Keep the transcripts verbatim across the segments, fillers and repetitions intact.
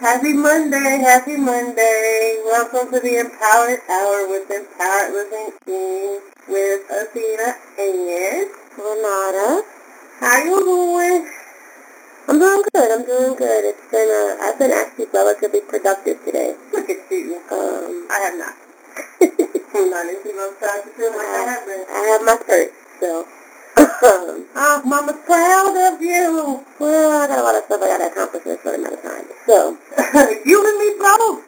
Happy Monday, happy Monday. Welcome to the Empowered Hour with Empowered Living Team with Athena and Renata. How you doing? I'm doing good, I'm doing good. It's been, uh, I've been actually relatively productive today. Look at you. Um, I have not. I'm not into no time to feel like I, I have been. I have my first, so. um, oh, Mama's proud of you. Well, I got a lot of stuff I got to accomplish in a short amount of time. So. You and me both.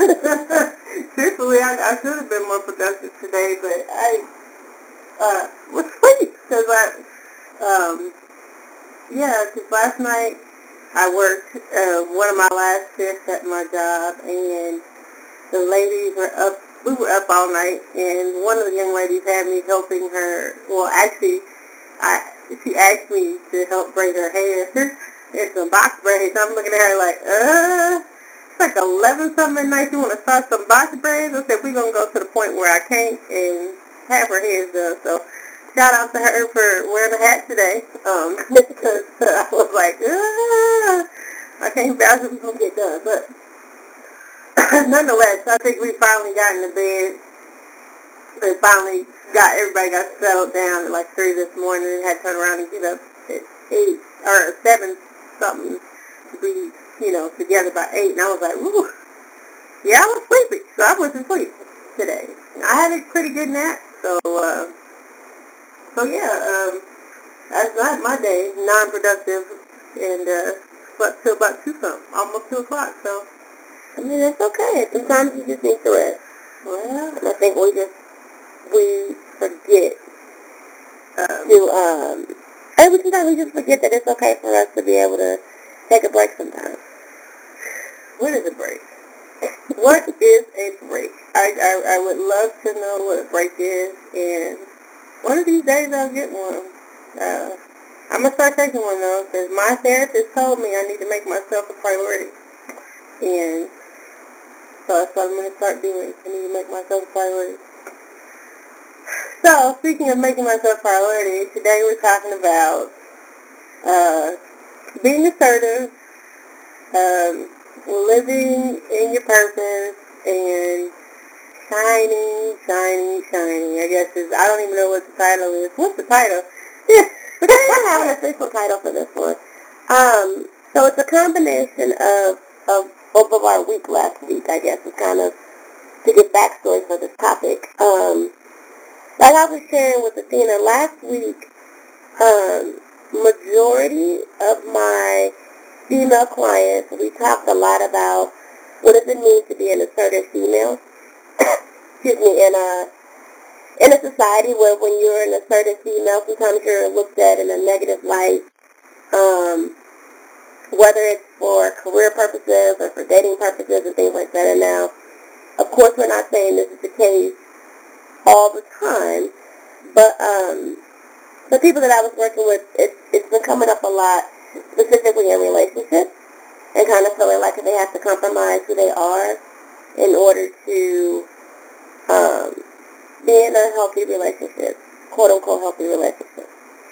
Truthfully, I, I should have been more productive today, but I uh, was asleep because I, um, yeah, because last night I worked uh, one of my last shifts at my job, and the ladies were up, we were up all night, and one of the young ladies had me helping her, well, actually, I, she asked me to help braid her hair. It's some box braids. I'm looking at her like, uh, it's like eleven something at night. You want to start some box braids? I said, we're going to go to the point where I can't and have her hair done. So shout out to her for wearing a hat today. Um, because uh, I was like, uh, I can't vouch if it's going to get done. But nonetheless, I think we finally got in the bed. And finally got, everybody got settled down at like three this morning and had to turn around and get up at eight or seven something to be, you know, together by eight. And I was like, ooh, yeah, I was sleepy. So I wasn't asleep today. I had a pretty good nap. So, uh, so yeah, um, that's not my day, non-productive, and uh, slept till about two something, almost two o'clock. So, I mean, it's okay. Sometimes you just need to rest. Well, and I think we just, we forget um, to, um, I mean, sometimes we just forget that it's okay for us to be able to take a break sometimes. What is a break? What is a break? I, I I would love to know what a break is, and one of these days I'll get one. Uh, I'm going to start taking one, though, because my therapist told me I need to make myself a priority. And so that's what I'm going to start doing. I need to make myself a priority. So, speaking of making myself a priority, today we're talking about uh, being assertive, um, living in your purpose, and shining, shining, shining. I guess is, I don't even know what the title is. What's the title? We don't have an official title for this one. Um, so it's a combination of, of both of our week last week, I guess, is kind of to get backstory for this topic. Um, like I was sharing with Athena last week, um, majority of my female clients, we talked a lot about what does it mean to be an assertive female. Excuse me, in a in a society where when you're an assertive female, sometimes you're looked at in a negative light, um, whether it's for career purposes or for dating purposes and things like that. And now, of course, we're not saying this is the case all the time, but um, the people that I was working with, it, it's been coming up a lot, specifically in relationships, and kind of feeling like they have to compromise who they are in order to um, be in a healthy relationship, quote-unquote healthy relationship.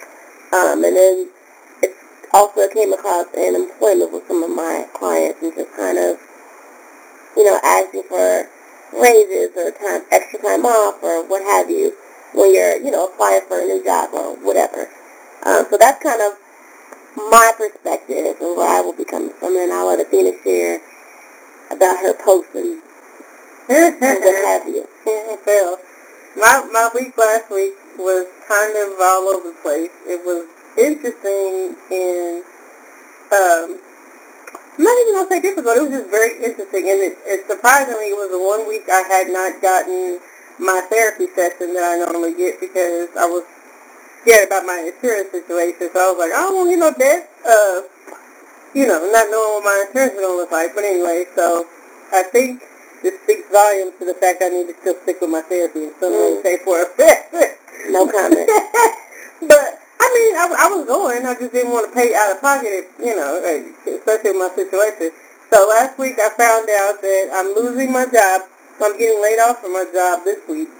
Um, and then it also came across in employment with some of my clients and just kind of, you know, asking for raises or time, extra time off or what have you when you're, you know, applying for a new job or whatever. Um, so that's kind of my perspective and where I will be coming from. And I'll let Athena share about her posts and, and what have you. Well, my, my week last week was kind of all over the place. It was interesting and um, I'm not even going to say difficult. It was just very interesting. And it, it surprisingly, it was the one week I had not gotten my therapy session that I normally get because I was scared about my insurance situation. So I was like, I don't want to get no debt. Uh, you know, not knowing what my insurance is going to look like. But anyway, so I think this speaks volumes to the fact I need to still stick with my therapy in some way, Mm. shape, or form. No comment. But I mean, I, I was going. I just didn't want to pay out of pocket, you know, especially in my situation. So last week I found out that I'm losing my job. I'm getting laid off from my job this week.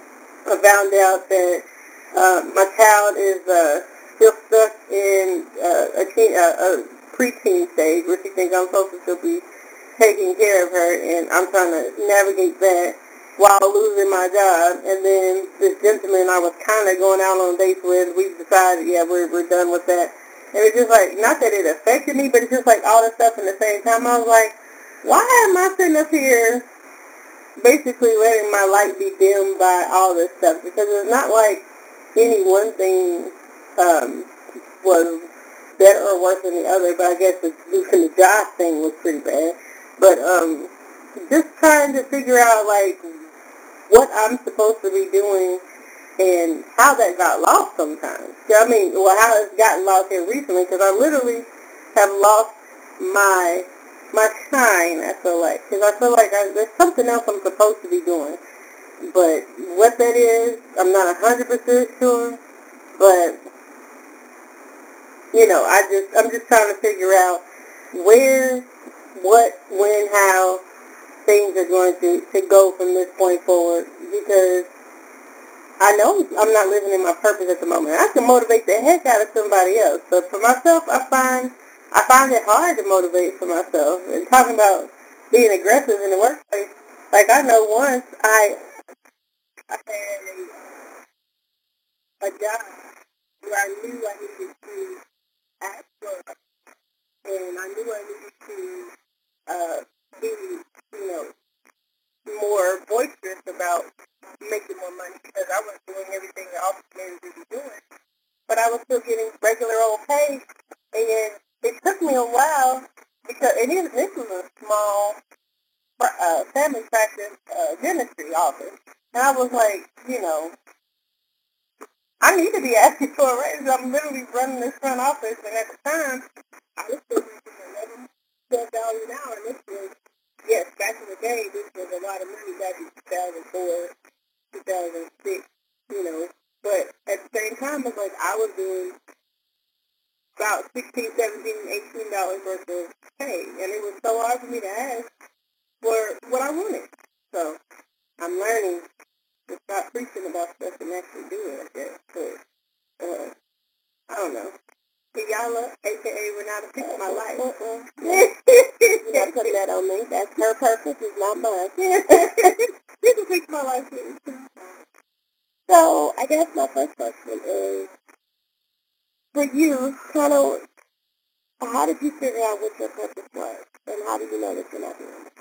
I found out that uh, my child is uh, still stuck in uh, a, teen, uh, a preteen stage, where she thinks I'm supposed to still be taking care of her, and I'm trying to navigate that while losing my job. And then this gentleman I was kind of going out on dates with, we decided, yeah, we're, we're done with that. And it's just like, not that it affected me, but it's just like all this stuff in the same time. I was like, why am I sitting up here basically letting my light be dimmed by all this stuff? Because it's not like any one thing um, was better or worse than the other, but I guess the losing the job thing was pretty bad. But um, just trying to figure out, like, what I'm supposed to be doing and how that got lost sometimes. I mean, well, how it's gotten lost here recently, because I literally have lost my my shine, I feel like. Because I feel like I, there's something else I'm supposed to be doing. But what that is, I'm not one hundred percent sure. But, you know, I just, I'm just trying to figure out where, what, when, how things are going to, to go from this point forward. Because I know I'm not living in my purpose at the moment. I can motivate the heck out of somebody else, but for myself, I find I find it hard to motivate for myself. And talking about being aggressive in the workplace, like I know once I I had a, a job where I knew I needed to act for, and I knew I needed to uh, be, you know, more boisterous about making more money because I was doing everything the office manager was doing. But I was still getting regular old pay, and it took me a while because and this, this was a small uh, family practice uh, dentistry office, and I was like, you know, I need to be asking for a raise. I'm literally running this front office, and at the time, I was still making eleven, twelve dollars an hour, and this was, yes, back in the day, this was a lot of money back in two thousand four, two thousand six, you know. But at the same time, it's like I was doing about sixteen, seventeen, eighteen dollars worth of pay, and it was so hard for me to ask for what I wanted. So I'm learning to stop preaching about stuff and actually do it, I guess. But uh, I don't know. Kiyala, a k a. Renata, picked my life. Uh-uh. You're not putting that on me. That's her purpose, it's not mine. You can pick my life too. So I guess my first question is, for you, kind of, how did you figure out what your purpose was, and how did you know that you're not doing it?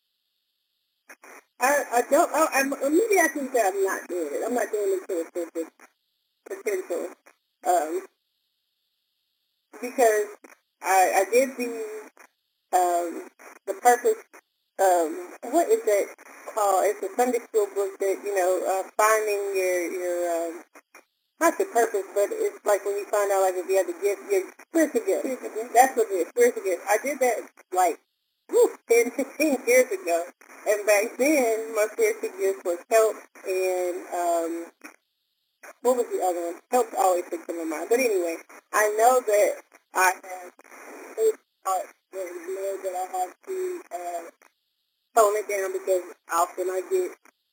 I, I don't, I, I'm, maybe I can say I'm not doing it. I'm not doing it to its full potential. Um, because I, I did the, um, the purpose, um, what is it called? It's a Sunday school book that, you know, uh, finding your, your, um, not your purpose, but it's like when you find out, like, if you have the gift, your spiritual gift. That's what it is, spiritual gift. I did that, like, whew, ten, fifteen years ago. And back then, my spiritual gift was help and, um, what was the other one? Help always sticks in my mind. But anyway, I know that I have eight parts and I know that I have to uh, tone it down because often I get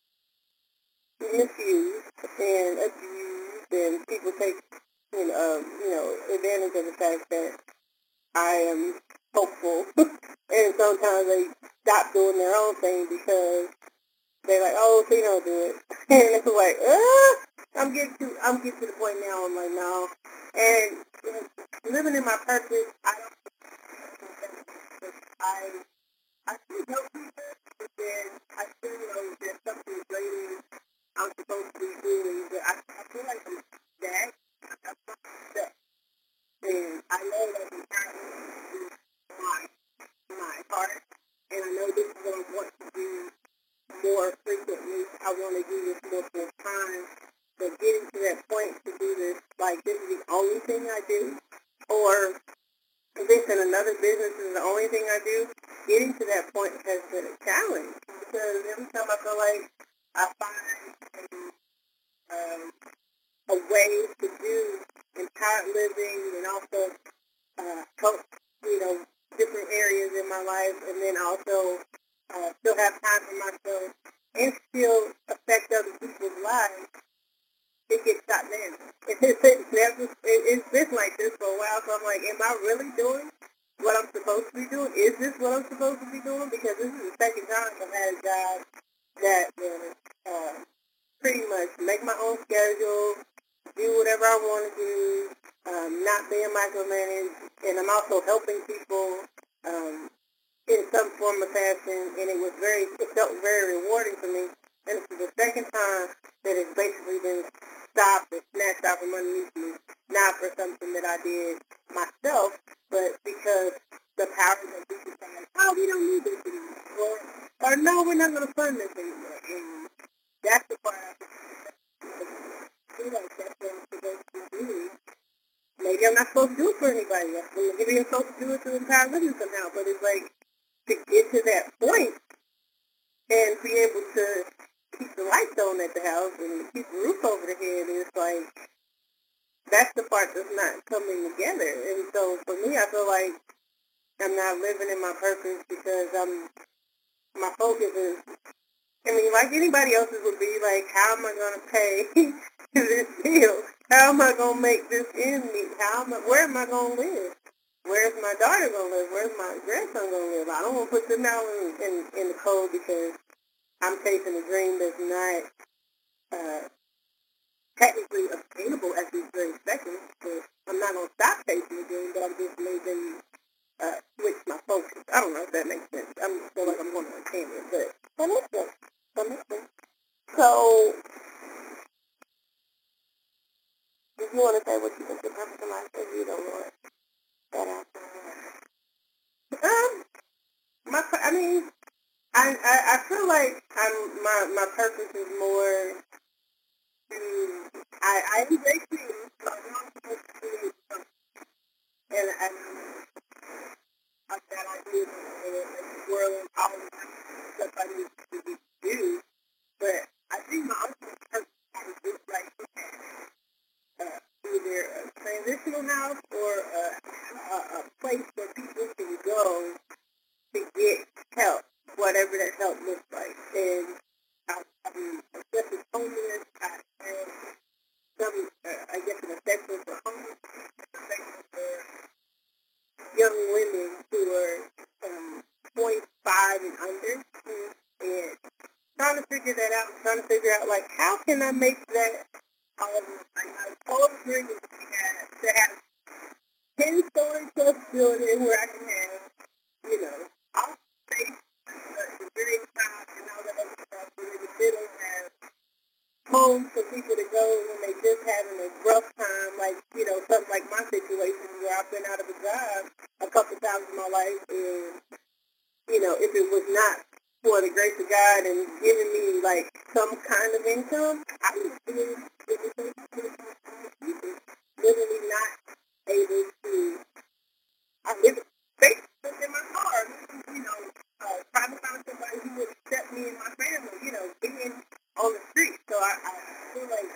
misused and abused and people take, you know, um, you know, advantage of the fact that I am hopeful. And sometimes they stop doing their own thing because they're like, oh, so you don't do it. And it's like, uh, I'm getting to, I'm getting to the point now, I'm like, no. And living in my purpose, I don't I, I still help people, but then I still know there's something greater I'm supposed to be doing, but I, I feel like I'm that. I'm stuck. And I know that I'm trying to do my, my heart, and I know this is what I want to do more frequently. I want to do this more full time. But getting to that point to do this, like, this is the only thing I do, or this and another business is the only thing I do, getting to that point has been a challenge. Because every time I feel like I find um, a way to do empowered living and also uh, help, you know, different areas in my life, and then also uh, still have time for myself and still affect other people's lives, it gets shot down. It's, it's never, it, it's been like this for a while, so I'm like, am I really doing what I'm supposed to be doing? Is this what I'm supposed to be doing? Because this is the second time I've had a job that will uh, pretty much make my own schedule, do whatever I want to do, um, not being micromanaged, and I'm also helping people um, in some form or fashion, and it was very, it felt very rewarding for me. And this is the second time that it's basically been stopped and snatched out from underneath me, not for something that I did myself, but because the powers that be decided, oh, we don't need this anymore, or, or no, we're not going to fund this anymore. And that's the part I feel like that's what I'm supposed to be doing. Maybe I'm not supposed to do it for anybody else. Maybe I'm supposed to do it to empower women somehow, but it's like to get to that point and be able to keep the lights on at the house and keep the roof over the head, and it's like, that's the part that's not coming together. And so for me, I feel like I'm not living in my purpose because I'm, my focus is, I mean, like anybody else's would be like, how am I going to pay this bill? How am I going to make this end meet? How am I, where am I going to live? Where's my daughter going to live? Where's my grandson going to live? I don't want to put them out in, in, in the cold because I'm chasing a dream that's not uh, technically obtainable at this very second. But I'm not going to stop chasing the dream, but I'm just maybe uh, switch my focus. I don't know if that makes sense. I feel like I'm going to a tangent, but that makes sense. That makes sense. So, if you want to say what you think your purpose in life is, you don't want that out there. Um, my, I mean, I, I, I feel like I'm, my, my purpose is more to, I, I embrace things, so I want to create something, and I, I, that I do in the world, all the stuff I need to do, but I think my ultimate purpose is like, uh, either a transitional house or a, a, a place where people can go to get help, whatever that help looks like. And I, I'm just as homeless, I have some, uh, I guess, an affection for homeless, affection for young women who are um, twenty-five and under, and trying to figure that out, trying to figure out, like, how can I make that all, like, I told dream to have, to have ten-story plus building where I can have, you know, all space, the very top and all that other stuff, and in the middle have homes for people to go when they just having a rough time, like, you know, something like my situation where I've been out of a job a couple times in my life, and, you know, if it was not for the grace of God and giving me, like, some kind of income, I would have been literally not able to, I live basically in my car, you know, uh, trying to find somebody who would accept me and my family, you know, being on the street. So I, I feel like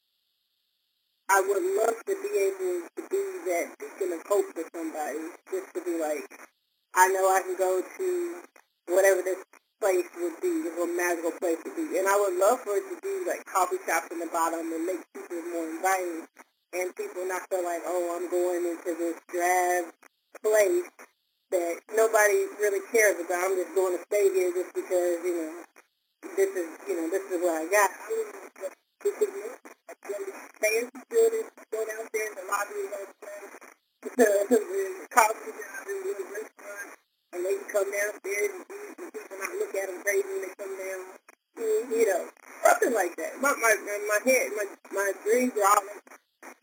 I would love to be able to be that beacon of hope for somebody, just to be like, I know I can go to whatever this place would be, this little magical place would be. And I would love for it to be like coffee shops in the bottom and make people more inviting, and people not feel like, oh, I'm going into this drab place that nobody really cares about. I'm just going to stay here just because, you know, this is, you know, this is what I got. I mean, this is me. I stay in the building, go downstairs in the lobby and go to the coffee shop and the restaurant, and they can come downstairs and eat, and people not look at them crazy when they come down. You know, something like that. My my my head, my my dreams are all like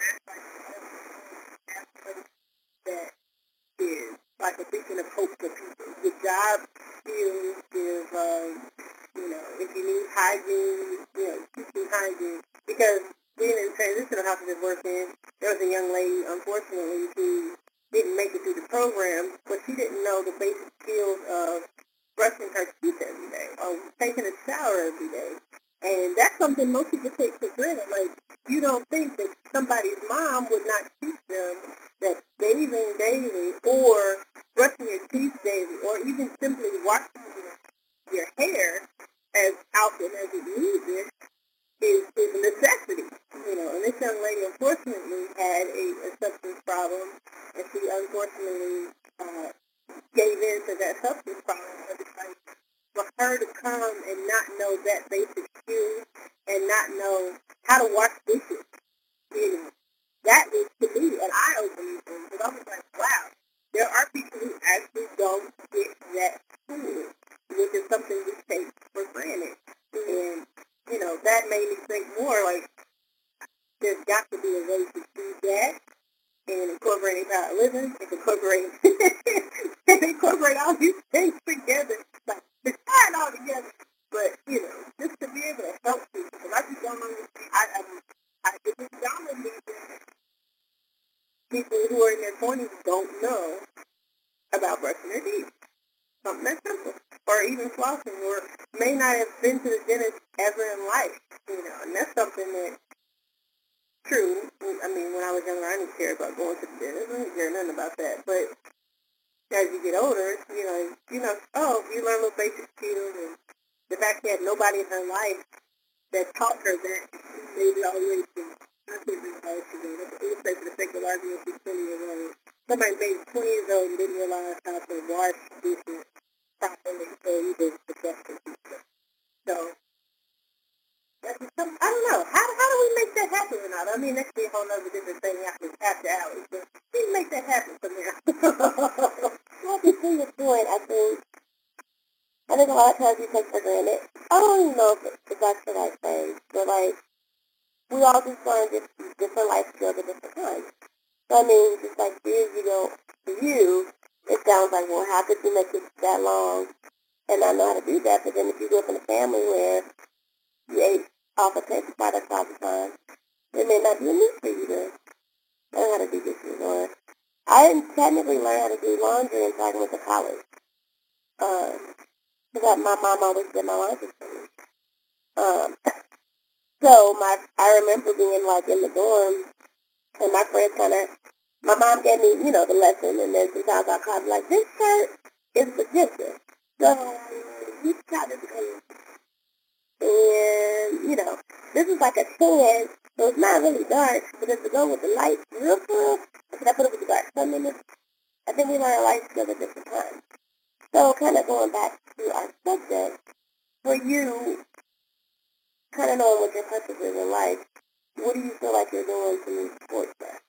that is like a beacon of hope for people. The job skills is, um, you know, if you need hygiene, you know, teaching hygiene. Because being in transitional house I just worked in, there was a young lady, unfortunately, who didn't make it through the program, but she didn't know the basic skills of brushing her teeth every day or taking a shower every day. And that's something most people take for granted. Like, you don't think that somebody's mom would not teach them that bathing daily or brushing your teeth daily or even simply washing your, your hair as often as it needs it is, is a necessity. You know, and this young lady unfortunately had a, a substance problem, and she unfortunately uh, that substance problem, but it's like for her to come and not know that basic skill and not know how to wash dishes, you know, that was to me an eye-opening thing, because I was like, wow, there are people who actually don't get that tool, which is something we take for granted. And, you know, that made me think more like there's got to be a way to do that and incorporating power of living, and incorporating and incorporate all these things together, like to tie it all together. But you know, just to be able to help people, because I just don't understand. I, I, I it just dawned on me that people who are in their twenties don't know about brushing their teeth. Something that simple, or even flossing, or may not have been to the dentist ever in life. You know, and that's something that. True. I mean, when I was younger, I didn't care about going to the dentist. I didn't care nothing about that. But as you get older, you know, you know, oh, you learn little basic skills, and the fact she had nobody in her life that taught her that made it always been. I think it's hard to do. It was for the sake of argument, she's twenty years old. Somebody maybe twenty years old and didn't realize how to wash dishes properly, so you did the best of people. So. I don't know. How, how do we make that happen or not? I mean, that's a whole other different thing after, after hours. But how do you make that happen from there? Well, to see your point, I think, I think a lot of times we take for granted. I don't even know if, it, if that's the right thing, but like, we all just learn different, different life skills at different times. So I mean, just like years ago, for you, it sounds like, well, how could you make it that long and not know how to do that? But then if you grew up in a family where you ate off of paper products all the time, it may not be a need for you to learn how to do dishes. Or I didn't technically learn how to do laundry until I went to college. Um, because my mom always did my laundry for me. Um, so my I remember being like in the dorm, and my friends kind of, my mom gave me, you know, the lesson, and then sometimes I'll call her like, this shirt is for Jessica. So you try to become. And, you know, this is like a tan, so it's not really dark, but if to go with the light real real, I said I put it with the dark. So, I mean, it's, I think we learn light skills at different times. So, kind of going back to our subject, for you, kind of knowing what your purpose is in life, what do you feel like you're doing to move towards that?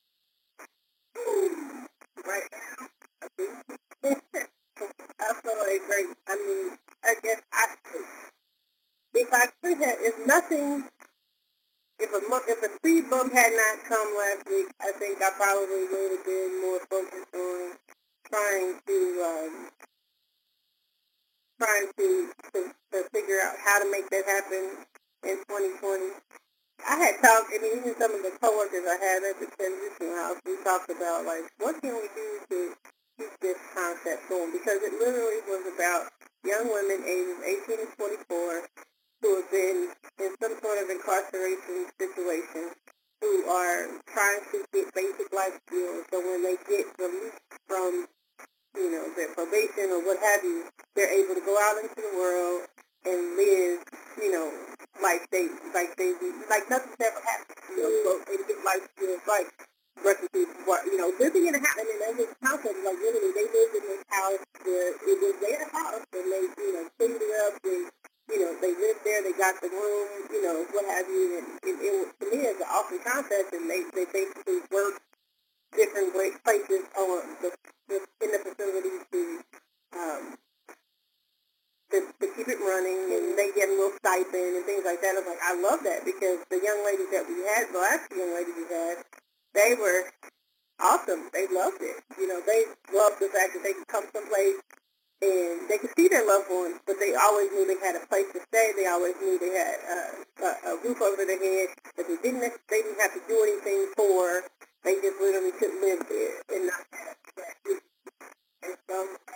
Right now, I think, I feel like, great. I mean, I guess I if I could have, if nothing, if a, if a speed bump had not come last week, I think I probably would have been more focused on trying to, um, trying to, to, to figure out how to make that happen in twenty twenty. I had talked, I mean, even some of the coworkers I had at the transition house, we talked about, like, what can we do to keep this concept going? Because it literally was about young women ages eighteen to twenty-four who have been in some sort of incarceration situation, who are trying to get basic life skills, so when they get released from, you know, their probation or what have you, they're able to go out into the world and live, you know, like they, like they, like nothing's ever happened, you know, so they get life skills like brushing teeth, you know, living in a house, and then that was concept, like literally they lived in this house where it was their house, and they, you know, cleaned it up, and, you know, they lived there, they got the room, you know, what have you, and it, it was, to me, it's an awesome concept, and they, they basically work different great places on the, the, in the facilities to, um, To, to keep it running, and they get a little stipend and things like that. I was like, I love that, because the young ladies that we had, the last young ladies we had, they were awesome. They loved it. You know, they loved the fact that they could come someplace and they could see their loved ones, but they always knew they had a place to stay. They always knew they had uh, a, a roof over their head that they didn't they didn't have to do anything for. They just literally could live there and not have that. And so,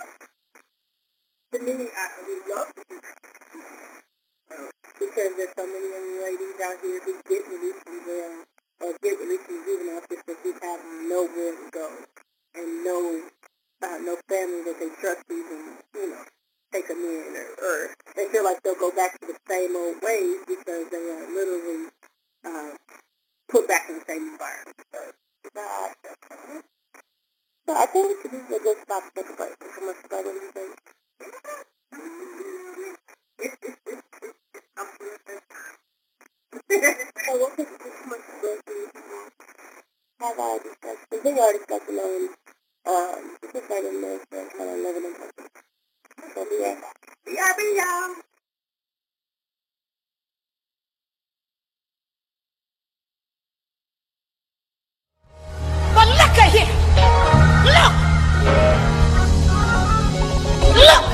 to me, I would love to do that. Uh, because there's so many young ladies out here who get released from jail or get released from juvenile system who have nowhere to go and no uh, no family that they trust even, you know, take them in, or, or they feel like they'll go back to the same old ways because they are literally uh, put back in the same environment. So, uh, So So I think this is a good spot to take a break. Commercial break, what do you think? So we'll take a commercial break and have our discussion, continue our discussion on um, sustainable medicine and kind of living in purpose. So be right back. Be right back, y'all. But look at here. Look. Look.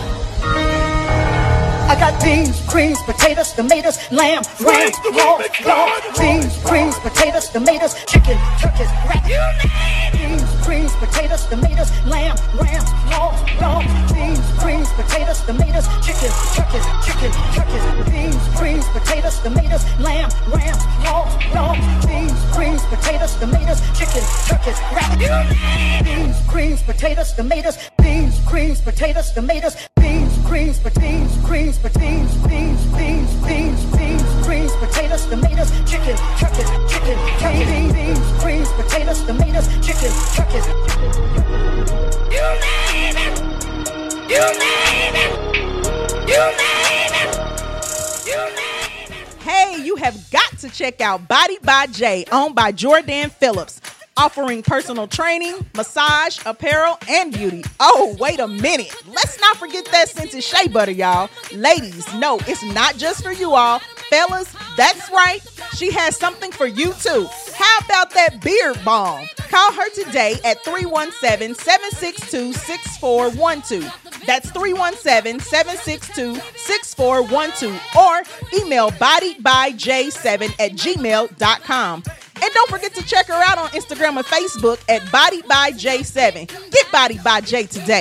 I got beans, greens, potatoes, tomatoes, lamb, ram, raw, dog, beans, greens, potatoes, tomatoes, chicken, turkeys, rat. Beans, greens, potatoes, tomatoes, lamb, ram, raw, dog, beans, greens, potatoes, tomatoes, chicken, turkeys, chicken, turkeys, beans, greens, potatoes, tomatoes, lamb, ram, raw, dog, beans, greens, potatoes, tomatoes, chicken, turkeys, rat. Beans, greens, potatoes, tomatoes, beans, greens, potatoes, tomatoes, beans, greens, beans, greens, beans, beans, beans, beans, beans, greens, potatoes, tomatoes, chicken, turkeys, chicken, turkeys, beans, greens, potatoes, tomatoes, chicken, turkeys. You name it. You name it. You name it. You name it. Hey, you have got to check out Body by J, owned by Jordan Phillips, offering personal training, massage, apparel, and beauty. Oh, wait a minute. Let's not forget that scented shea butter, y'all. Ladies, no, it's not just for you all. Fellas, that's right. She has something for you, too. How about that beard balm? Call her today at three one seven, seven six two, six four one two. That's three one seven, seven six two, six four one two. Or email bodybyj seven at gmail dot com. And don't forget to check her out on Instagram and Facebook at Body by J seven. Get Body by J today.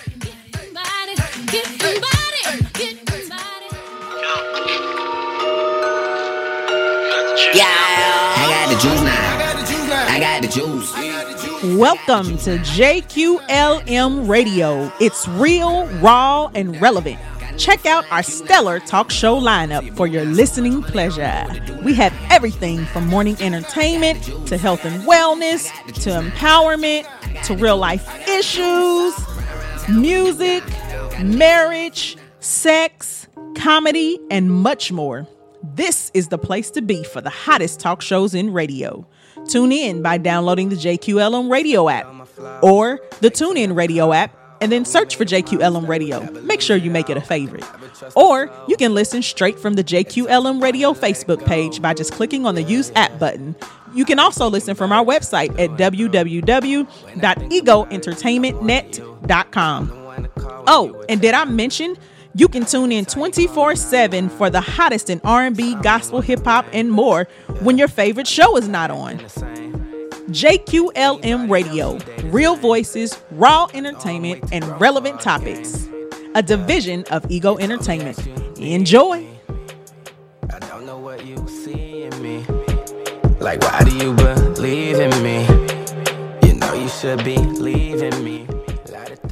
Yeah, I got the juice now. I got the juice. Welcome to J Q L M Radio. It's real, raw, and relevant. Check out our stellar talk show lineup for your listening pleasure. We have everything from morning entertainment to health and wellness to empowerment to real life issues, music, marriage, sex, comedy, and much more. This is the place to be for the hottest talk shows in radio. Tune in by downloading the J Q L M Radio app or the TuneIn Radio app, and then search for J Q L M Radio. Make sure you make it a favorite. Or you can listen straight from the J Q L M Radio Facebook page by just clicking on the Use App button. You can also listen from our website at w w w dot ego entertainment net dot com. Oh, and did I mention you can tune in twenty-four seven for the hottest in R and B, gospel, hip-hop, and more when your favorite show is not on. J Q L M Radio, real voices, raw entertainment, and relevant topics. A division of Ego Entertainment. Enjoy. I don't know what you see in me. Like, why do you believe in me? You know you should be leaving me. Light it down.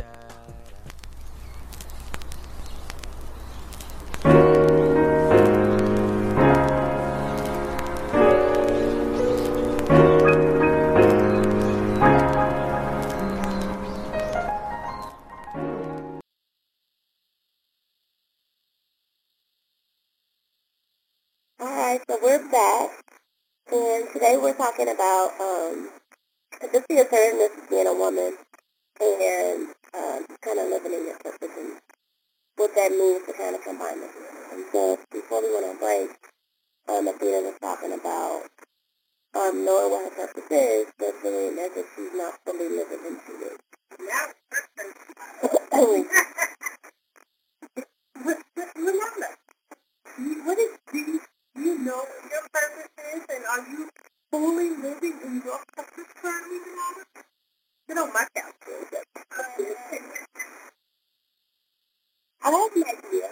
Alright, so we're back, and today we're talking about um, just the assertiveness of being a woman and um, kind of living in your purpose and what that means to kind of combine the two. And so before we went on break, um, Athena was talking about um, knowing what her purpose is, but feeling as if she's not fully living into it. Yeah. Remember, what is the Do you know what your purpose is, and are you fully living in your purpose currently, Ramona? Get on my couch. I have an idea.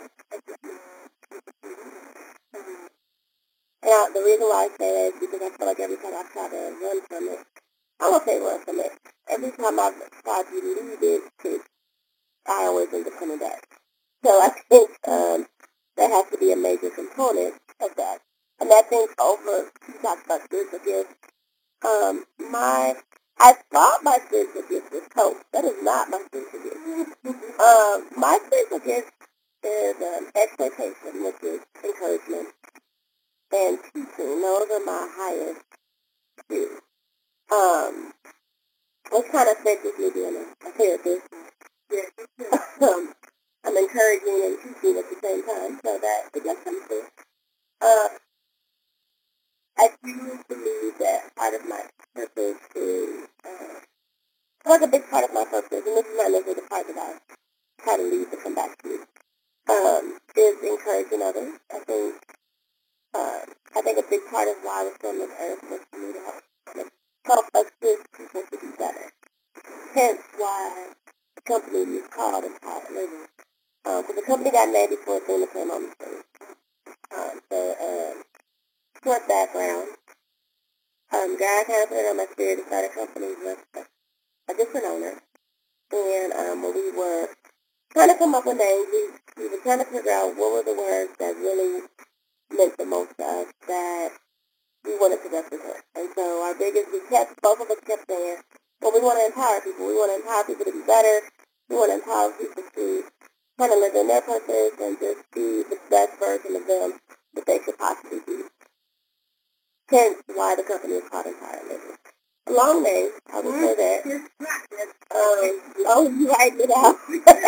And the reason why I say that is because I feel like every time I try to run from it, I won't say run from it. Every time I've tried to leave it, to, I always end up coming back. So I think um, that has to be a major component of that. And I think over, you talked about this, because um, my I thought my spiritual gift was coach. That is not my spiritual gift. um, my spiritual gift is um, exploitation, which is encouragement, and teaching. Those are my highest two. Um, which kind of fits with me being a, a therapist. um, I'm encouraging and teaching at the same time, so that it just comes through. Uh, I do believe that part of my purpose is, uh, like a big part of my purpose, and this is not necessarily the part that I try to leave to come back to, um, is encouraging others. I think, uh, I think a big part of why I was on this earth was for me to help, kind of help assist people to be better. Hence why the company is called Empowered Living. Um, so the company got made before Tina came on the stage. Um, so, um, short background. Um, God kind of put it on my spirit to start a company with a, a different owner. And um, when we were trying to come up with names, we, we were trying to figure out what were the words that really meant the most to us that we wanted to represent. And so our biggest, we kept, both of us kept saying, well, we want to empower people. We want to empower people to be better. We want to empower people to kind of live in their purpose and just be the best version of them that they could possibly be. Hence why the company is called Empowered Living. A long name, I will say that. Um, oh, you write it out.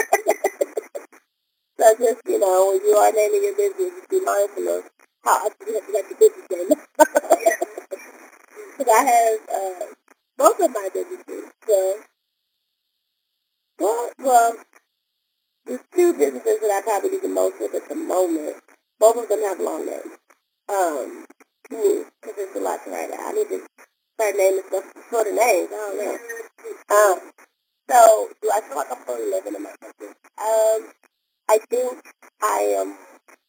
So just, you know, when you are naming your business, just be mindful of how often you have to let your business name. Because I have uh, both of my businesses. So, well, well, there's two businesses that I probably do the most with at the moment. Both of them have long names. Um, to me, because there's a lot to write out. I need to start naming stuff for the names. I don't know. Um, so, do I feel like I'm fully living in my purpose? Um, I think I am,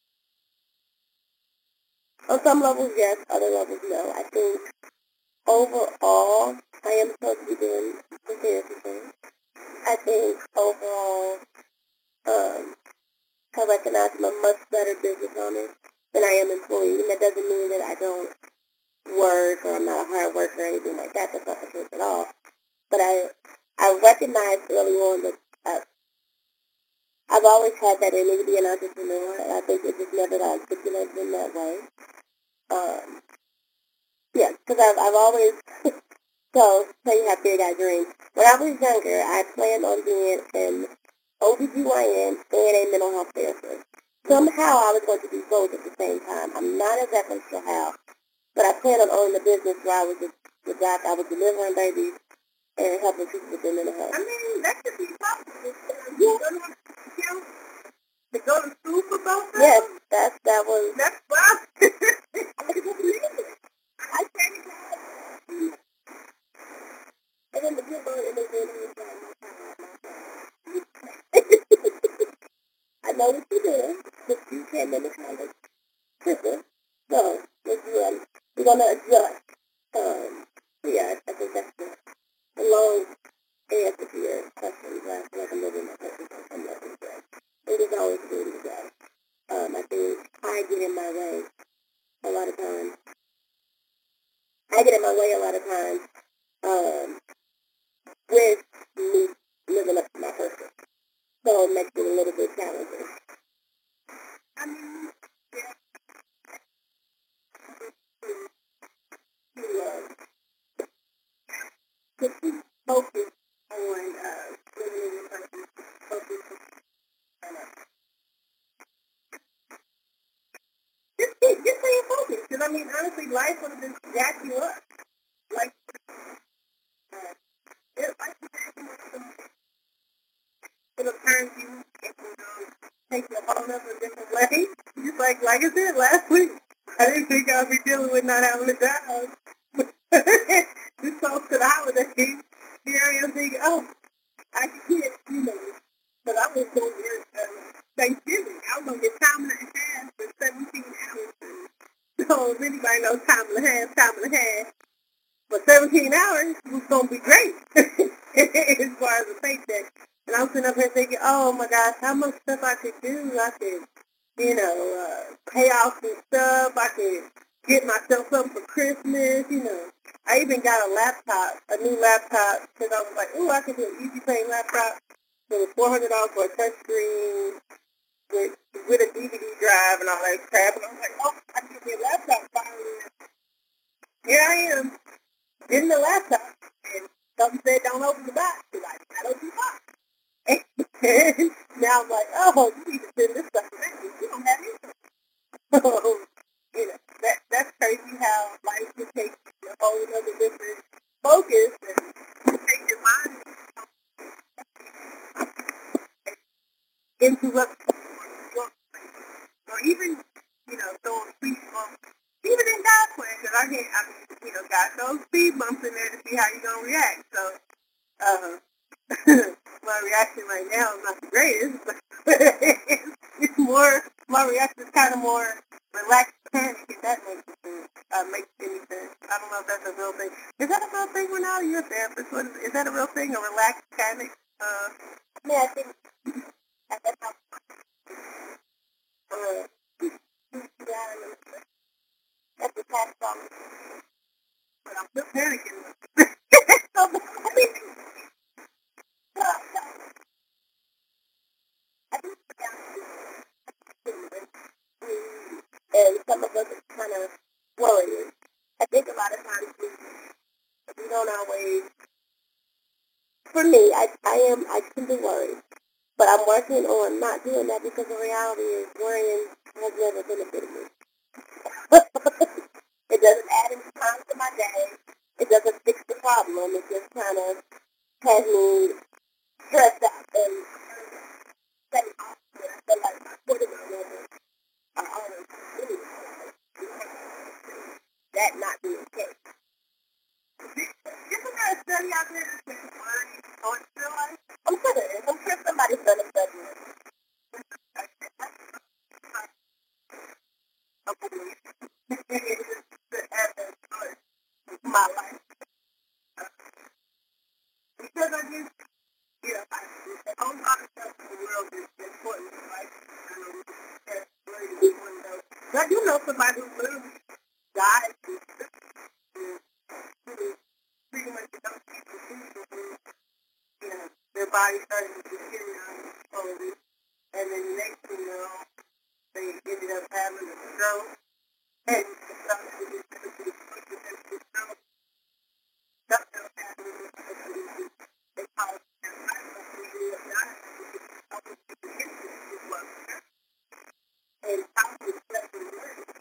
on some levels, yes, other levels, no. I think overall, I am supposed to be doing the therapy thing. I think overall, um, I recognize I'm a much better business owner than I am employee. And that doesn't mean that I don't work or I'm not a hard worker or anything like that. That's not the truth at all. But I, I recognized early on that uh, I've always had that in me to be an entrepreneur, and I think it just never got articulated in that way. Um, yeah, because I've, I've always, so, so you have big eye dreams. When I was younger, I planned on being an O B G Y N and a mental health therapist. Somehow I was going to do both at the same time. I'm not exactly sure how, but I planned on owning a business where I was just, the doc, I was delivering babies and helping people with their mental health. I mean, that could be possible. Yeah. To go to school for both of them? Yes, that's, that was... That's wild. I couldn't believe it. I said it. And then the good one, and then I know what you're doing, but you came into college quicker. So, let's do it. We're going to adjust. Um, so yeah, I think that's the, the long answer to your question. I feel like I'm living my purpose. I'm loving it. It is always good to go. Um, I think I get in my way a lot of times. I get in my way a lot of times um, with me living up to my purpose. So it makes it a little bit challenging. I mean, yeah. To, uh, to keep focused on uh, living in your purpose, focus on uh, Just, keep, just stay focused, because I mean, honestly, life will just jack you up. Like, uh, it, like, it'll turn you, it will take you a whole other different way. Just like, like I said last week, I didn't think I'd be dealing with not having a job. Just close to the holidays, here I am thinking, oh, I can't, you know, because I was going to get uh, Thanksgiving. I was going to get time and a half for seventeen hours. So if anybody knows time and a half, time and a half, for seventeen hours was going to be great as far as the paycheck. And I'm sitting up here thinking, oh my gosh, how much stuff I could do. I could, you know, uh, pay off some stuff. I could get myself something for Christmas, you know. I even got a laptop, a new laptop, because I was like, ooh, I could do an Easy Pay laptop. It was four hundred dollars for a touch screen with, with a D V D drive and all that crap. And I was like, oh, I can get me a laptop finally. Here I am, getting the laptop. And something said, don't open the box. So I got open the box. And now I'm like, oh, you need to send this stuff to me. You don't have anything. So, you know, that, that's crazy how life can take a whole other different focus and take your mind into what, or even, you know, throwing speed bumps, even in God plan, because I can't, I mean, you know, got those speed bumps in there to see how you're going to react. So, uh, my reaction right now is not the greatest, but it's, it's more, my reaction is kind of more relaxed panic, if that makes sense, uh, makes any sense. I don't know if that's a real thing. Is that a real thing, Ronaldo? You're a therapist. What is, is that a real thing, a relaxed panic? Uh, Yeah, I think that's how, uh, yeah, that's the past song. but I'm still panicking. So, I mean, uh, I think it's down to and some of us are kind of worried. I think a lot of times we, we don't always, for me, I, I am, I can be worried, but I'm working on not doing that because the reality is worrying has never benefited me. It doesn't add any time to my day. It doesn't fix the problem. It just kind of has me stressed out and setting off. I feel like my cortisol levels are always really that not being the case. Isn't there a study out there that says worry distorts your life? I'm sure there is. I'm sure somebody's done a study. My life. Because I just, you know, I, a whole lot of stuff in the world is important in life. I know that's really important though. But I do know somebody who literally died and pretty much don't keep the food and, you know, their body started to deteriorate slowly. And then the next thing you know, they ended up having a stroke. And something that is typically a stroke. Something else happened with the they call it their life. And probably especially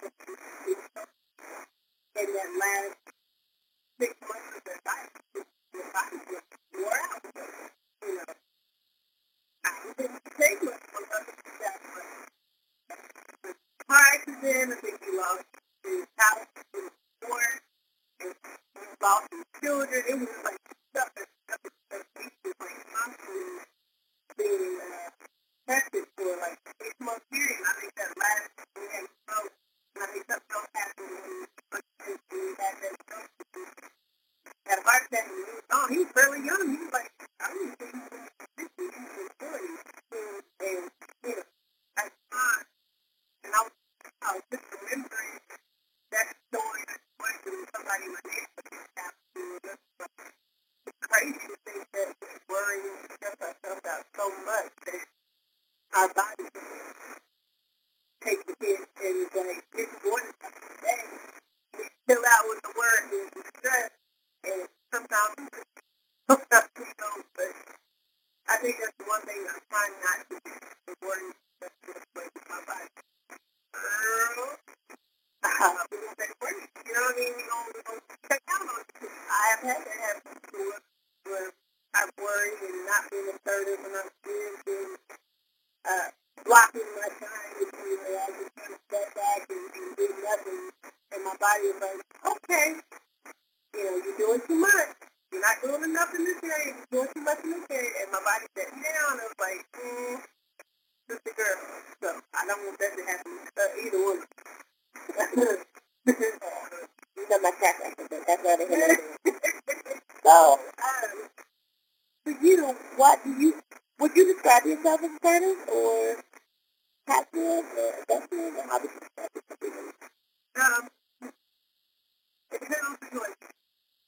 in that last six months of their life, their body just wore out. You know, I didn't take much from other people, but car accident, I think he lost his house, his work, and he lost his children. It was like stuff that stuff that he was like constantly being uh, tested for like a six month period. I think that last we had stroke, and I think something else happened when he had that stroke. Had a heart attack, and he was gone. He was fairly young. He was like, I don't even think he was fifty. He was in forty. And, you know, I saw, and I was, I was just remembering that story, that question when somebody was able to have to do it. It's crazy to think that we worry and stress ourselves out so much that our body takes the hit and is like, it's one day. We chill out with the word and the stress, and sometimes, sometimes we don't, but I think that's the one thing I'm trying not to do, the worry that's going to play with my body. Girl, uh, we don't say worry, you know what I mean? We don't, we don't check out on it. I have had that happen before, where I've worried and not being assertive and I'm being, uh, blocking my time, you know, I just kind of step back and, and do nothing, and my body is like, okay, you know, you're doing too much. You're not doing enough in this area. You're doing too much in this area. And my body said, down. I was like, mm, sister girl. So I don't want that to happen. Uh, either one. You know my track record, but that's not it. So, um, for you, what do you, would you describe yourself as assertive or passive or aggressive, or how would you describe yourself? Um, it depends on the situation.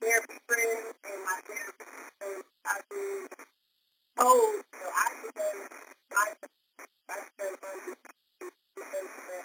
therapy friends and my therapist, and I've been told, you know, I should have, I I should have done this.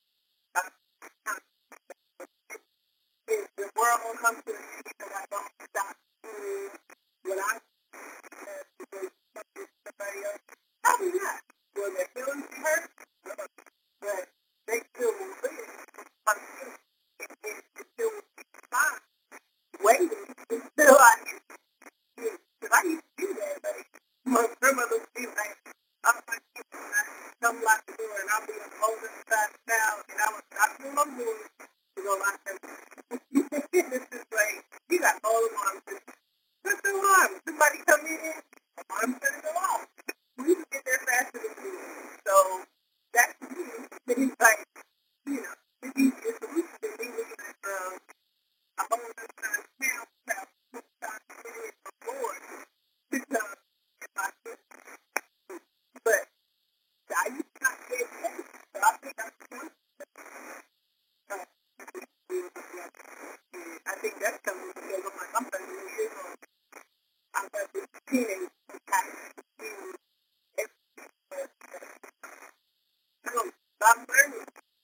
Is the world will come to an end because I don't stop doing what I said because somebody else? Probably not. Will their feelings be hurt? No. But they still will live. I'm still, it, it, it still will be fine. Waiting until I get to because I used to do that. Like, my grandmother would be like, I'm like, come lock the door and I'll be on the older side now and I was not doing what I'm doing to go lock them. It's just like, you got all the alarms. What's the alarm? Somebody come in, I'm turning the alarm. We can get there faster than you. So, that's me. It's like, you know, it's easier solution than me looking at um, a whole other side of town, about two times a minute or more. Because if I could. But I used to not pay attention. So I think I'm doing I think that's coming because I'm like, I'm thirty years old. I'm a teenage. I'm learning.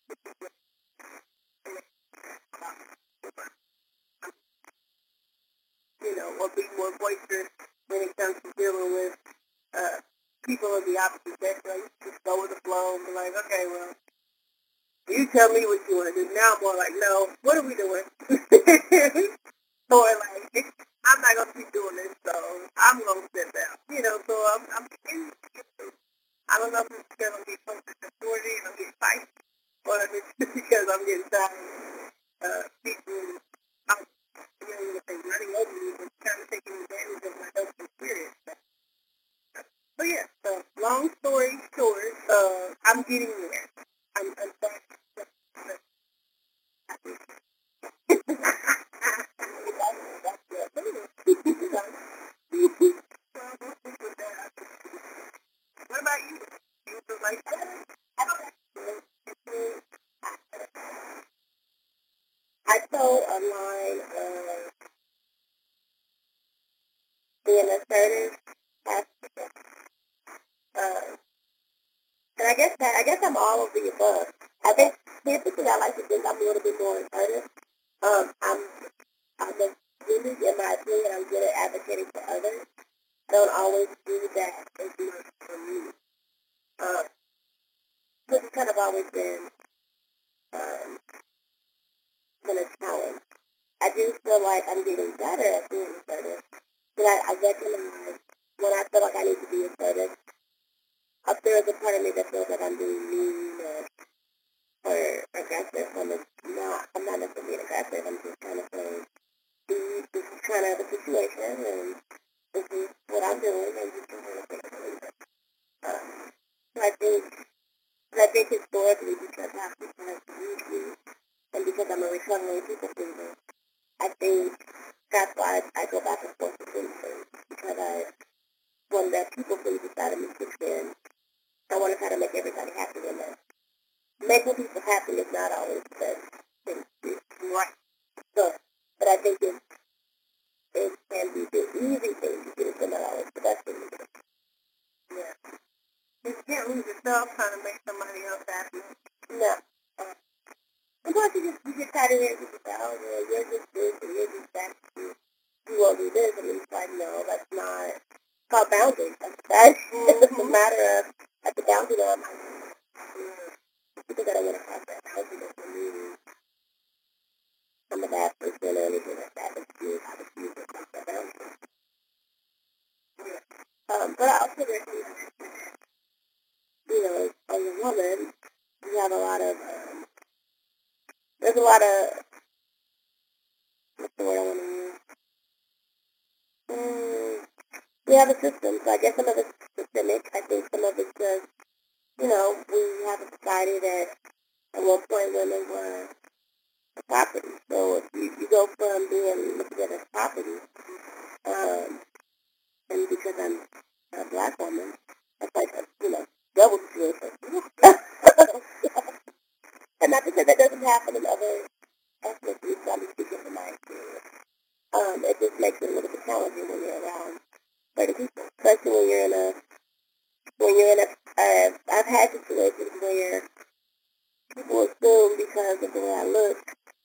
You know, or being more boisterous when it comes to dealing with uh, people of the opposite sex. Like, just go with the flow and be like, okay, well, you tell me what you want to do. Now I'm more like, no, what are we doing? Or like, I'm not going to keep doing this, so I'm going to sit down. You know, so I'm, I'm I don't know if it's because I'm getting closer to forty and I'm getting fight, or if it's just because I'm getting tired of uh, people, I'm really going to say running over me and kind of taking advantage of my health experience. So yeah, so long story short, uh, I'm getting there. I'm, I'm sorry. What about you? You feel like I told a line of being assertive, passive, uh, and I guess that I guess I'm all of the above. I think typically I like to think I'm a little bit more assertive. Um, I'm I'm a really, in my opinion, I'm good at advocating for others. I don't always do that as much for me. Um, so it's kind of always been um, been a challenge. I do feel like I'm getting better at being assertive. But I, I recognize when I feel like I need to be assertive, up there is a part of me that feels like I'm being mean or, or aggressive. I'm not, I'm not necessarily being aggressive. I'm just kind of saying, this is kind of the situation, and this is what I'm doing, and you can kind of take it or leave it. Um, so I think, and I think historically, because I have people have used me, and because I'm a recovering people pleaser, I think that's why I, I go back and forth between things, because I, when that people pleaser side of me kicks in, I want to try to make everybody happy, and that making people happy is not always the best thing to do. Right. So, but I think it, it can be the easy thing to do, but not always the best thing to do. Yeah. You can't lose yourself trying to make somebody else happy. No. Uh, Because you just, you get tired of hearing people say, oh, well, you're just this and you're just that. You, you won't do this. And it's like, no, that's not, it's called boundaries. That's, that's mm-hmm. a matter of, at the boundary of my life. People that I want to cross that boundary that for me, I'm a bad person or anything like that. It's you, I just use to cross that boundary. Um, but I also recognize that, you know, as a woman, you have a lot of, um, there's a lot of, what's the word I want to use? Mm, we have a system, so I guess some of it's systemic. I think some of it's just, you know, we have a society that at one point women were a property. So if you, you go from being looked at as property, um, and because I'm a black woman, that's like a, you know, double situation. And not to say that doesn't happen in other ethnic groups, I'm just speaking from my experience. Um, makes it a little bit challenging when you're around certain people, especially when you're in a, when you're in a, uh, I've had situations where people assume because of the way I look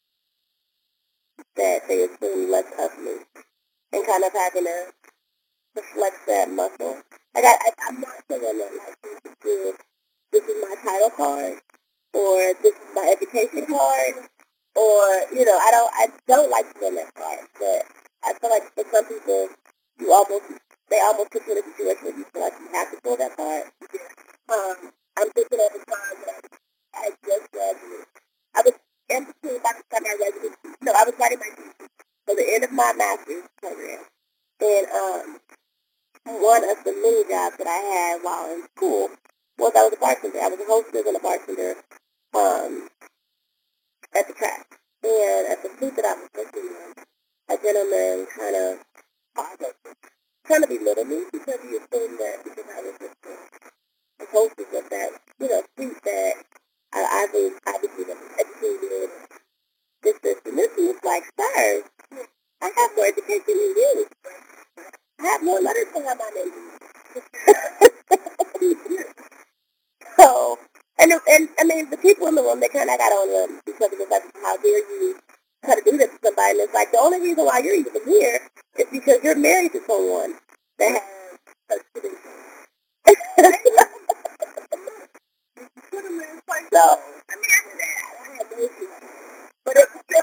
that they assume less of me, and kind of having to, to flex that muscle. Like I, I, I'm not someone that likes to do, this is my title card, or this is my education card, or, you know, I don't, I don't like to win that card, but I feel like for some people, you almost, they almost put you in a situation where you feel like you have to pull that card. Um, I'm thinking of a time that I just graduated. I was in between about to start my residency. No, I was writing my thesis for the end of my master's program. And um, one of the many jobs that I had while in school was I was a bartender. I was a hostess and a bartender um, at the track. And at the food that I was working on, a gentleman kind of kind of belittled me because he assumed that because I was just a hostess of that, you know, suite that I, I was obviously educated, this, this, and this. And it's like, sir, I have more education than you. I have more letters behind my name. So, and, and I mean, the people in the room, they kind of got on them because it was like, how dare you try to do this to somebody? And it's like, the only reason why you're even here is because you're married to someone that has a student. So, I mean, after that, I had no issues. But it's still,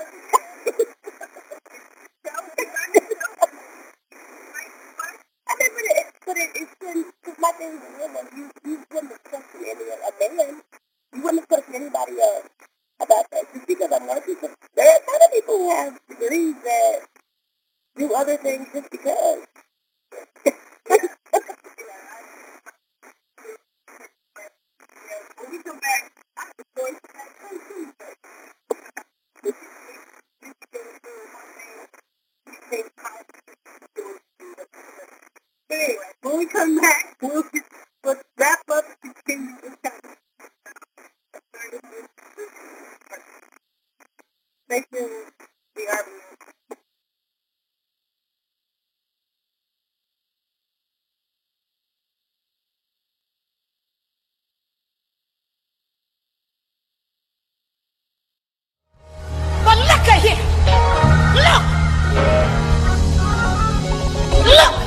I mean, but it, but it, it's been, because my thing is, women, you, you wouldn't have questioned any a man, you wouldn't have questioned anybody else about that. Just because I'm one people, there are a ton of people who have degrees that do other things just because. When we come back, I'm going to anyway, when we come back, we'll just let's wrap up and continue this conversation. Stay tuned. We are. But look at here. Look. Look.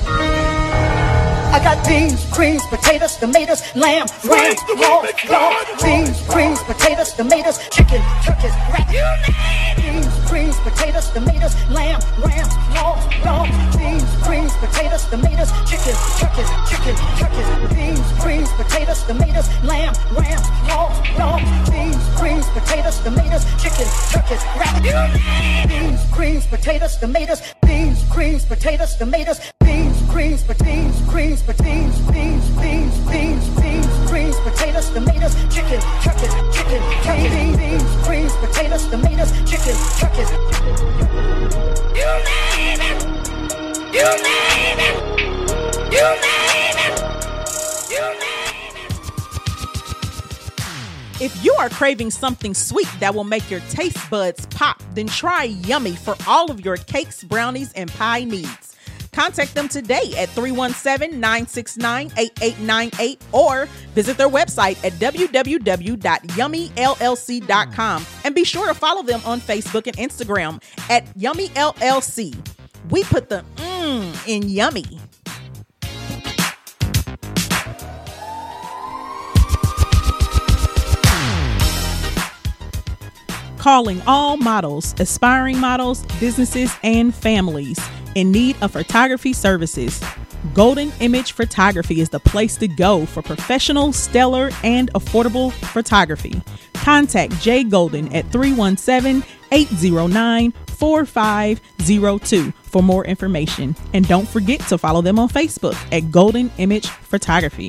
I got beans, greens, potatoes, tomatoes, lamb, ram, raw, raw, beans, greens, potatoes, tomatoes, chicken, turkeys, rat, you name it. Beans, greens, potatoes, tomatoes, lamb, ram, raw, raw, beans, greens, potatoes, tomatoes, chicken, turkeys, chicken, turkeys, beans, greens, potatoes, tomatoes, lamb, ram, raw, raw, beans, greens, potatoes, tomatoes, chicken, turkeys, rat, you name it. Beans, greens, potatoes, tomatoes, beans, greens, potatoes, tomatoes, beans, greens, beans, greens, beans, beans, beans, beans, beans, greens, potatoes, tomatoes, chicken, turkeys, chicken, turkeys, beans, greens, potatoes, tomatoes, chicken, turkeys. You name it. You name it. You name it. You name it. If you are craving something sweet that will make your taste buds pop, then try Yummy for all of your cakes, brownies, and pie needs. Contact them today at three one seven, nine six nine, eight eight nine eight or visit their website at w w w dot yummy l l c dot com and be sure to follow them on Facebook and Instagram at Yummy L L C. We put the mmm in yummy. Calling all models, aspiring models, businesses, and families in need of photography services. Golden Image Photography is the place to go for professional, stellar, and affordable photography. Contact Jay Golden at three one seven, eight zero nine, four five zero two for more information. And don't forget to follow them on Facebook at Golden Image Photography.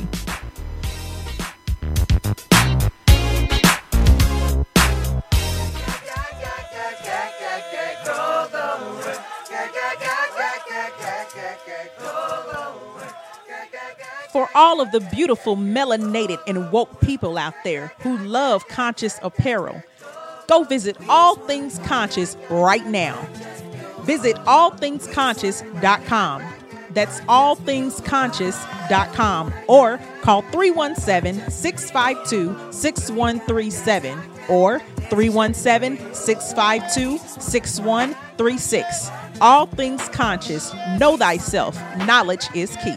For all of the beautiful melanated and woke people out there who love conscious apparel, go visit All Things Conscious right now. Visit all things conscious dot com. That's all things conscious dot com or call three one seven, six five two, six one three seven or three one seven, six five two, six one three six. All Things Conscious. Know thyself. Knowledge is key.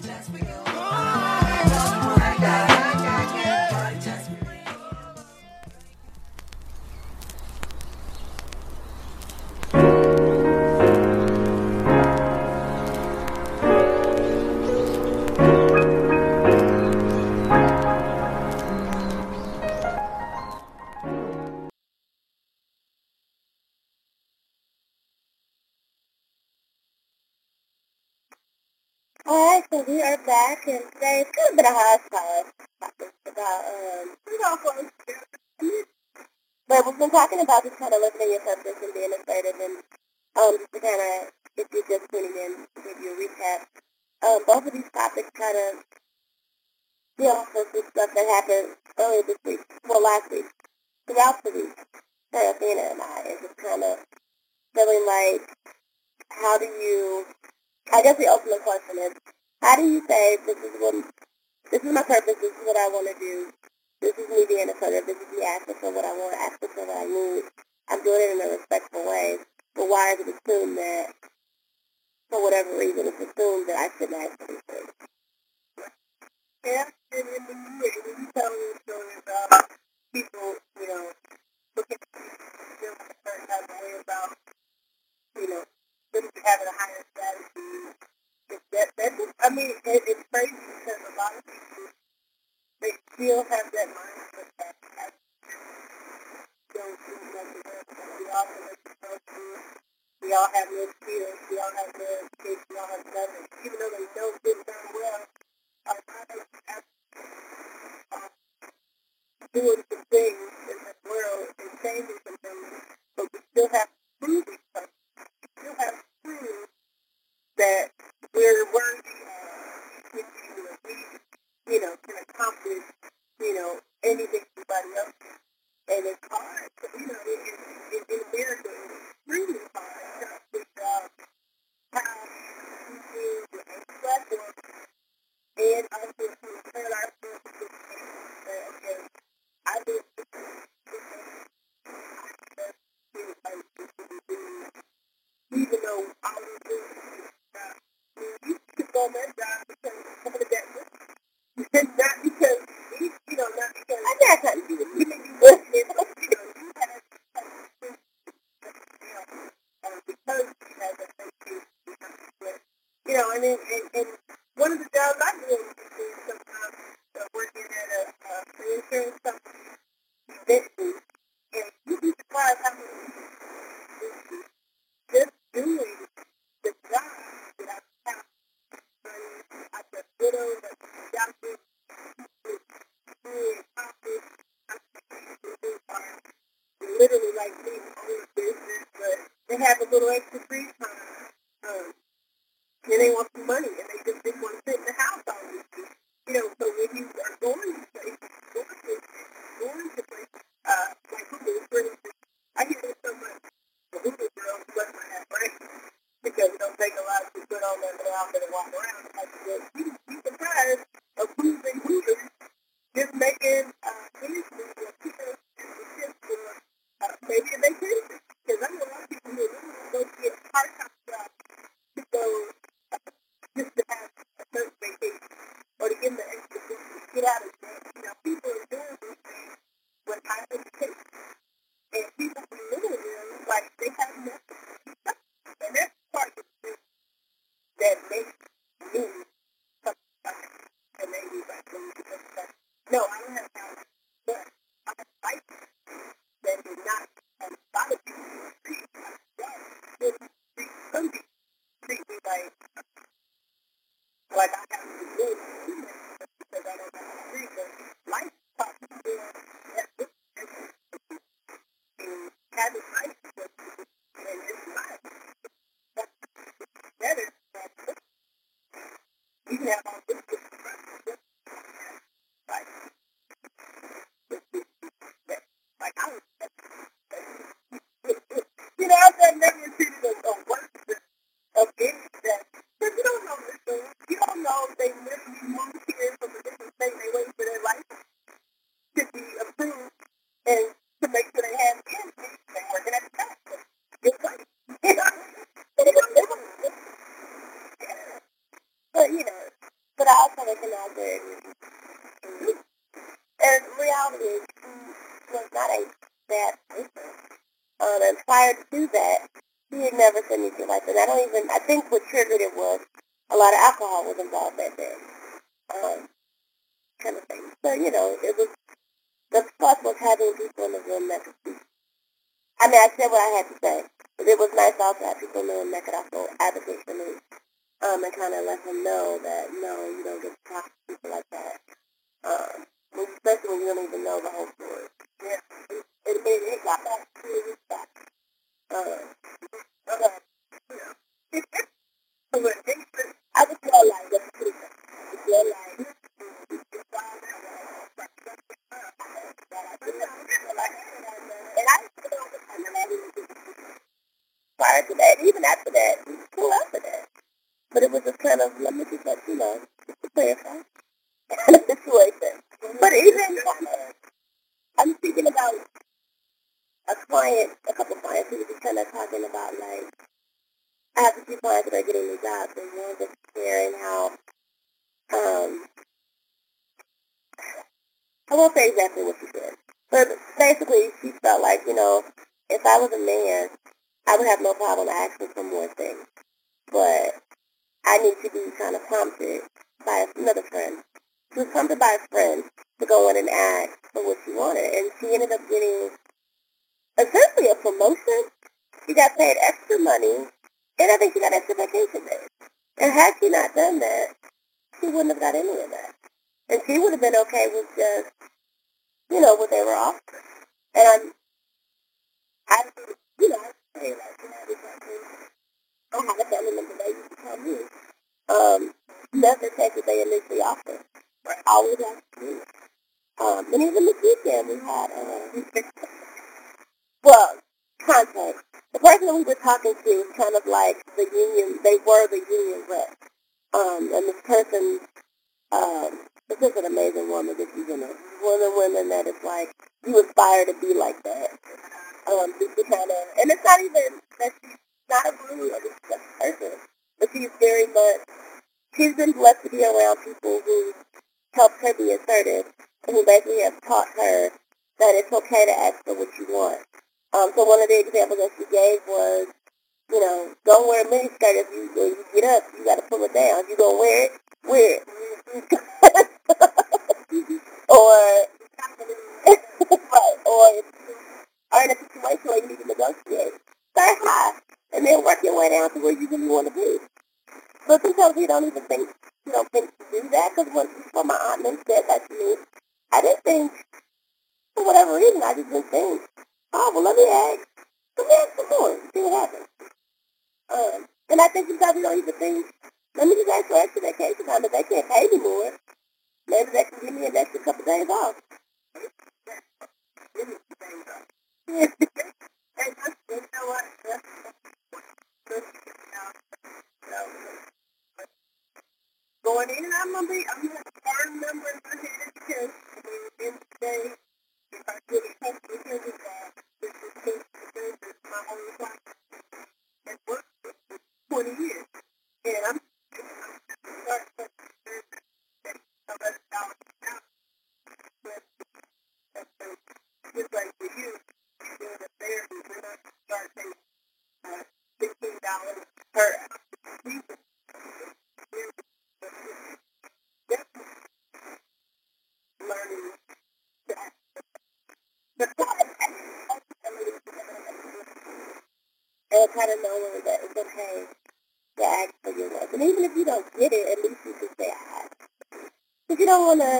Alright, so we are back, and today it's kind of been a hodgepodge topic about, um, you know, but we've been talking about just kind of living in your purpose and being assertive, and um, just to kind of, if you're just tuning in, to give you a recap, um, both of these topics kind of deal with some stuff that happened earlier this week, well, last week, throughout the week, Serafina and I, and just kind of feeling like, how do you, I guess the ultimate question is, how do you say, this is what, this is my purpose, this is what I want to do, this is me being assertive, this is me asking for what I want, asking for what I need, I'm doing it in a respectful way, but why is it assumed that, for whatever reason, it's assumed that I shouldn't ask for these things? Yeah, and when you, when you tell me a story about people, you know, looking at you a certain type of way about, you know, them having a higher status than you, that, that just, I mean, it, it's crazy because a lot of people, they still have that mindset that I don't do nothing else. We all have a we all have no skills, we all have no education, we all have nothing. Even though they know good darn well, our minds have uh, doing some things in the world and changing some things, but we still have to prove it. We still have to prove that we're worthy of continuing. We, you know, can accomplish, you know, anything anybody else can. And it's hard, you know, in, in, in America, it's extremely hard to figure out how we use the platform and also to turn ourselves to the okay, I did this, even though all we do is uh, you took on that job because some of that was not because, you know, not because I got something to do with you, you know, you had because you had that thing, you know, and, then, and, and one of the jobs I did is sometimes uh, working at a, uh, an insurance company, eventually, and you'd be surprised how many people just doing the job that I found. I just widow, the doctor, literally like being own business, but they have a little extra free time. Um, and they want some money, and they just didn't want to sit in the house all week. You know, so when you are going to places, going to places, going to places, uh, like Hulu, for instance, I hear this so much. The Hulu girls must not have brains because it don't take a lot to put on their little outfit and walk around. Like, you be surprised of who's and who's just making uh, business or people and shit for uh, maybe a vacation. Because I know a lot of people who are really going to get part-time jobs to go uh, just to have a certain vacation or to give them the extra food to get out of there. You know, people are doing these things with high education. And people who live in them, like, they have nothing. And that's part of the thing that makes me something like and maybe like because no, I don't have time, but I have fight that is not a lot of people treat like that. They treat some people treat me like like I have to do it because I don't have to treat them. Life taught me that this and having life and this life that's better than you can have all this different like like I was you know, I'm that negative treated as a work recognize her. And reality is, she was not a bad person. Um, and prior to that, he had never said anything like that. And I don't even, I think what triggered it was a lot of alcohol was involved that day. Um, kind of thing. So, you know, it was, the plus was having people in the room that could speak. I mean, I said what I had to say. But it was nice also to have people in the room that could also advocate for me. Um, and kind of let him know that, no, you don't get to talk to people like that. Um, especially when you don't even know the whole story. Yeah. It, it, it got back to me back. Um, okay. You know. I just feel like that's the truth. I feel like and I just feel like prior to that, and even after that, it was cool after that. But it was just kind of, let me just let you know, just to clarify kind of situation. But even kind of, I'm thinking about a client, a couple clients who were just kind of talking about, like, I have a few clients that are getting new jobs, and one just sharing how, um, I won't say exactly what she said, but basically she felt like, you know, if I was a man, I would have no problem asking for more things. But I need to be kind of prompted by another friend. She was prompted by a friend to go in and ask for what she wanted, and she ended up getting essentially a promotion. She got paid extra money, and I think she got extra vacation days. And had she not done that, she wouldn't have got any of that. And she would have been okay with just, you know, what they were offering. And I'm, I, you know, I say like, you know, I had a family member that used to tell me, um, never take what they initially offer. Always ask to do it. Um, and even this weekend, we had, uh, well, context. The person that we were talking to was kind of like the union, they were the union rep. Um, and this person, um, this is an amazing woman that she's in it. One of the women that is like, you aspire to be like that. Um, just to kind of, and it's not even that she's not a bully or just a person, but she's very much, she's been blessed to be around people who helped her be assertive, and who basically have taught her that it's okay to ask for what you want. Um, so one of the examples that she gave was, you know, don't wear a miniskirt if you, when you get up, you got to pull it down. If you gonna wear it, wear it. or, right, or if you are in a situation where you need to negotiate, start high, and then work your way down to where you really want to be. But sometimes we don't even think, you don't think to do that, because when before my aunt Min said that to me, I didn't think, for whatever reason, I just didn't think, oh, well, let me ask, let me ask some more, see what happens. Um, and I think sometimes we don't even think, let me just ask for extra vacation time, but they can't pay me more. Maybe they can give me an extra couple days off. And that's, you know what, that's, that's, you know, going in, I'm going to be, I'm going to firm number in my head because at the end of the day, if I get a test because of that, this is just because it's my whole life. And work for twenty years. And I'm start just like for you, you're doing a therapy, we're not going to start paying uh, fifteen dollars per hour. Learning that. And kind of knowing that it's okay to ask for your work. And even if you don't get it, at least you can say I asked. Because you don't want to,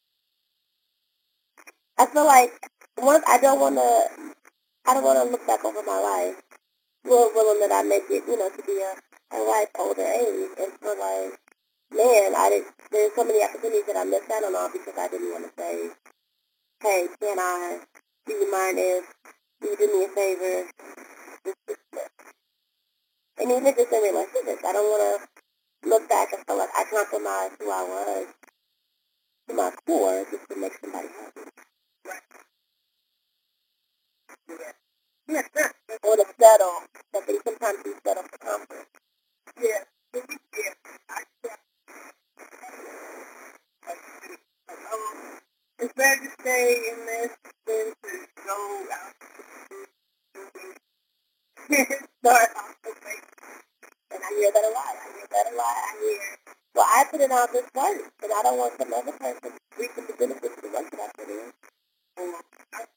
I feel like, once I don't want to, I don't want to look back over my life, Lord willing that I make it, you know, to be a, a ripe older age, and feel like, man, I did, there's so many opportunities that I missed out on all because I didn't want to say, hey, can I, do you mind if you do me a favor? And even just in relationships, I don't want to look back and feel like I compromised who I was to my core just to make somebody happy. Yeah. Or to settle. I think sometimes we settle for comfort. Yeah. Yeah. hear that a lot. I hear that a lot. I hear, well, I put in all this work, and I don't want some other person reaping the benefits of the work that I put in. And I,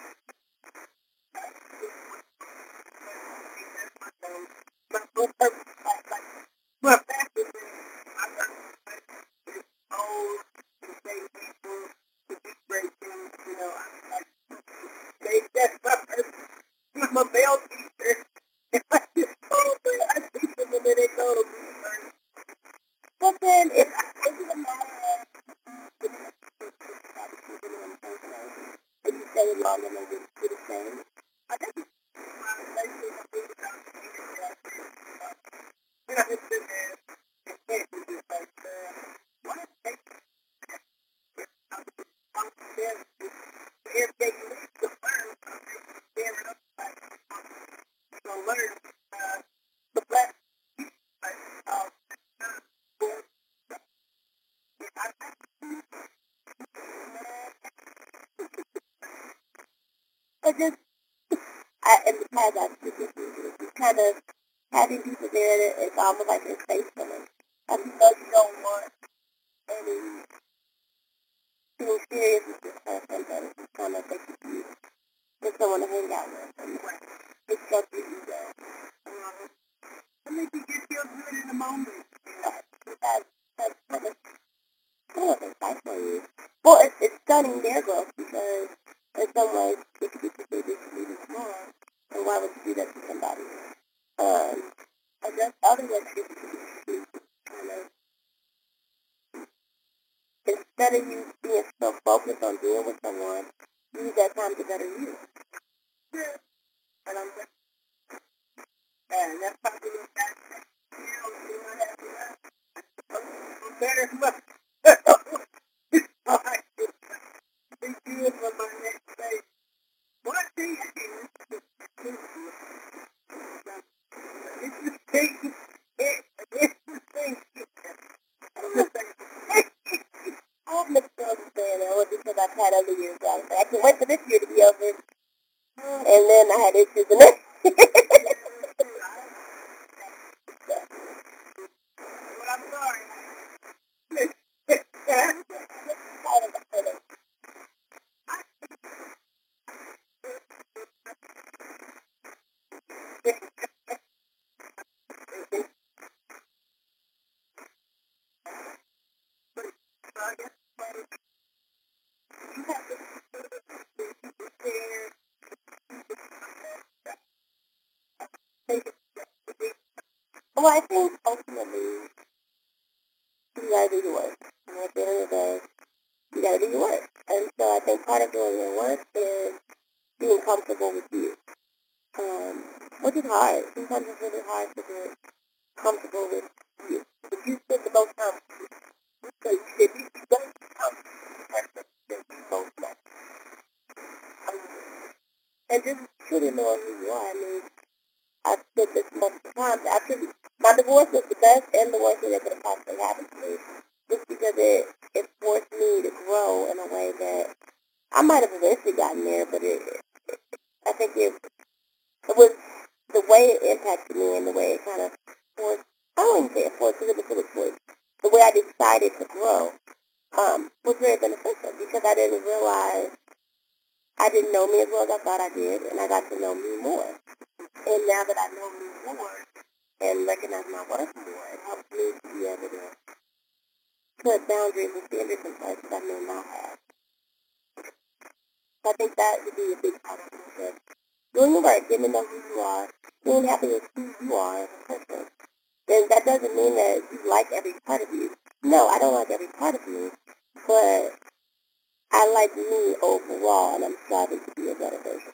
my whole purpose, like, like, well, back is I'm not old, to say people, to do great things, you know, I'm like, they, that's my purpose. I'm a male teacher. If I just told them, I teach them and then they go to research. But then, if I, it doesn't matter if you stay long enough to do the same. I think it's my relationship with the and I just sit there and think it's just like, uh, what is it? I'm there every day you need to learn something. There it up, like, you're going to learn uh, the black like, uh, But just, I, in the past, I've just kind of having people there, that it's almost like they're faithfulness. I mean, though you don't want any being serious with this person, but it's just kind of like you just don't want to hang out with them. It's just your ego. Um, I think you get feel good in the moment. Uh, that's, that's kind of, kind of advice for you. Well, it's, it's stunning their growth because in some ways, it could be perceived as even small. And why would you do that to somebody? Um, and there's other ways you can kind of, instead of you being so focused on dealing with someone, use that time to better you. Yeah. And I'm just, and that's probably what that, you know, you might have to learn. I'm better much. Alright. Be good for my next day. One thing I can it's just thing, it, it's the thing. I'm not understand that was because I've had other years out of it. I can wait for this year to be over, and then I had issues in it. But I'm sorry. Well, I think ultimately you gotta do your work. And at the end of the day, you gotta do your work. And so I think part of doing your work is being comfortable with you. Um, which is hard. Sometimes it's really hard to get comfortable with you. If you spend the most time with you, so you should be very comfortable with the person that you both know. Um, and just truly knowing who you are. I mean, I've said this multiple times. Actually, my divorce was the best and the worst thing that could have possibly happened to me. Just because it, it forced me to grow in a way that I might have eventually gotten there, but it, it I think it, it was the way it impacted me and the way it kind of forced, I don't even say it forced, because it was a choice. The way I decided to grow um, was very beneficial because I didn't realize I didn't know me as well as I thought I did, and I got to know me more. And now that I know me more and recognize my worth more, it helps me to be able to put boundaries and standards in place that I may not have. So I think that would be a big part of it. Doing your work, getting to know who you are, being happy with who you are as a person. Then that doesn't mean that you like every part of you. No, I don't like every part of me, but I like me overall, and I'm striving to be a better version.